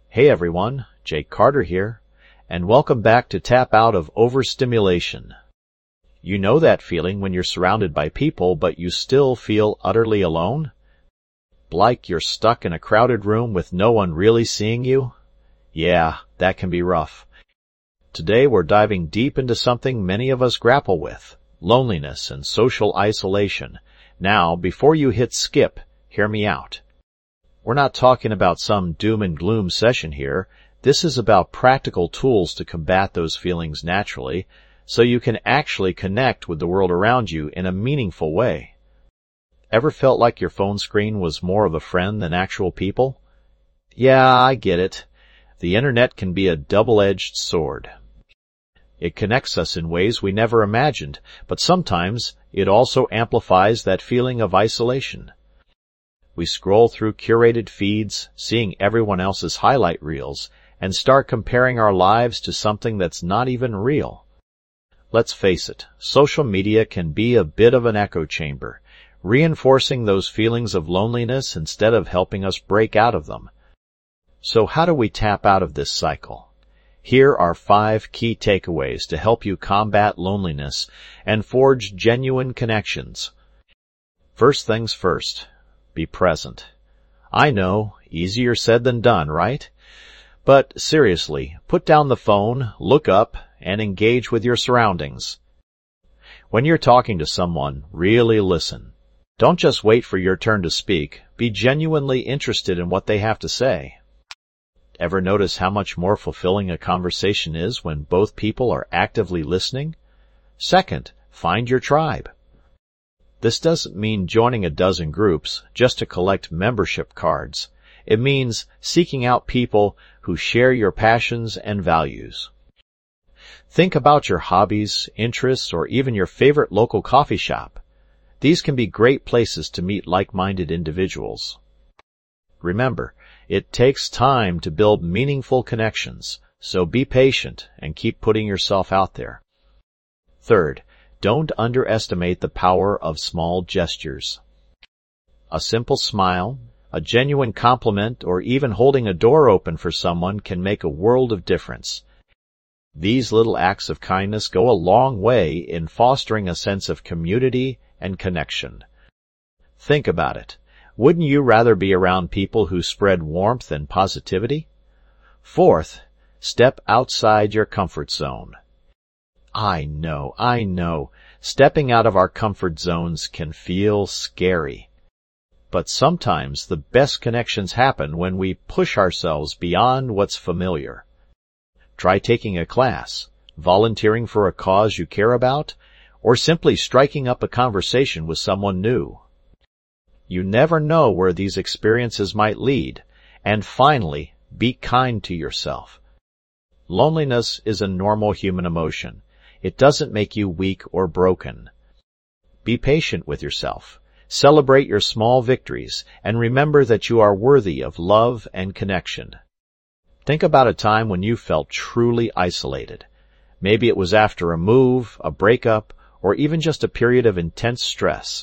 Hey everyone, Jake Carter here, and welcome back to Tap Out of Overstimulation. You know that feeling when you're surrounded by people but you still feel utterly alone? Like you're stuck in a crowded room with no one really seeing you? Yeah, that can be rough. Today we're diving deep into something many of us grapple with, loneliness and social isolation. Now, before you hit skip, hear me out. We're not talking about some doom and gloom session here. This is about practical tools to combat those feelings naturally, so you can actually connect with the world around you in a meaningful way. Ever felt like your phone screen was more of a friend than actual people? Yeah, I get it. The internet can be a double-edged sword. It connects us in ways we never imagined, but sometimes it also amplifies that feeling of isolation. We scroll through curated feeds, seeing everyone else's highlight reels, and start comparing our lives to something that's not even real. Let's face it, social media can be a bit of an echo chamber, reinforcing those feelings of loneliness instead of helping us break out of them. So how do we tap out of this cycle? Here are 5 key takeaways to help you combat loneliness and forge genuine connections. First things first. Be present. I know, easier said than done, right? But seriously, put down the phone, look up, and engage with your surroundings. When you're talking to someone, really listen. Don't just wait for your turn to speak. Be genuinely interested in what they have to say. Ever notice how much more fulfilling a conversation is when both people are actively listening? Second, find your tribe. This doesn't mean joining a dozen groups just to collect membership cards. It means seeking out people who share your passions and values. Think about your hobbies, interests, or even your favorite local coffee shop. These can be great places to meet like-minded individuals. Remember, it takes time to build meaningful connections, so be patient and keep putting yourself out there. Third, don't underestimate the power of small gestures. A simple smile, a genuine compliment, or even holding a door open for someone can make a world of difference. These little acts of kindness go a long way in fostering a sense of community and connection. Think about it. Wouldn't you rather be around people who spread warmth and positivity? Fourth, step outside your comfort zone. I know. Stepping out of our comfort zones can feel scary. But sometimes the best connections happen when we push ourselves beyond what's familiar. Try taking a class, volunteering for a cause you care about, or simply striking up a conversation with someone new. You never know where these experiences might lead. And finally, be kind to yourself. Loneliness is a normal human emotion. It doesn't make you weak or broken. Be patient with yourself. Celebrate your small victories, and remember that you are worthy of love and connection. Think about a time when you felt truly isolated. Maybe it was after a move, a breakup, or even just a period of intense stress.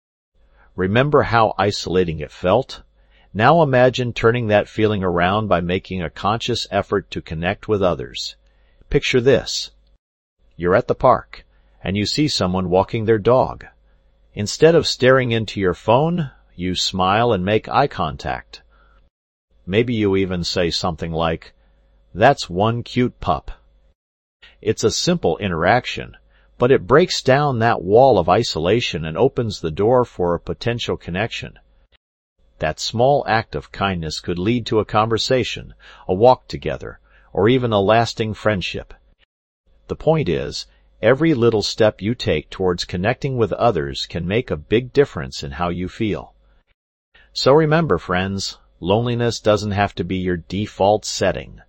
Remember how isolating it felt? Now imagine turning that feeling around by making a conscious effort to connect with others. Picture this. You're at the park, and you see someone walking their dog. Instead of staring into your phone, you smile and make eye contact. Maybe you even say something like, "That's one cute pup." It's a simple interaction, but it breaks down that wall of isolation and opens the door for a potential connection. That small act of kindness could lead to a conversation, a walk together, or even a lasting friendship. The point is, every little step you take towards connecting with others can make a big difference in how you feel. So remember, friends, loneliness doesn't have to be your default setting.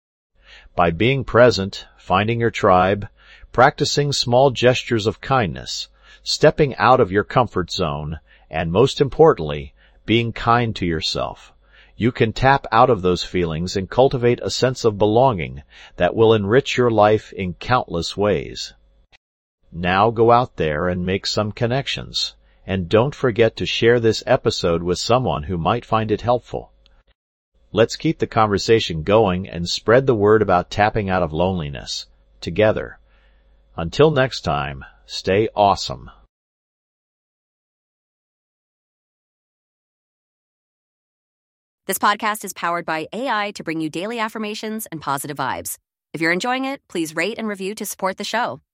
By being present, finding your tribe, practicing small gestures of kindness, stepping out of your comfort zone, and most importantly, being kind to yourself, you can tap out of those feelings and cultivate a sense of belonging that will enrich your life in countless ways. Now go out there and make some connections, and don't forget to share this episode with someone who might find it helpful. Let's keep the conversation going and spread the word about tapping out of loneliness, together. Until next time, stay awesome. This podcast is powered by AI to bring you daily affirmations and positive vibes. If you're enjoying it, please rate and review to support the show.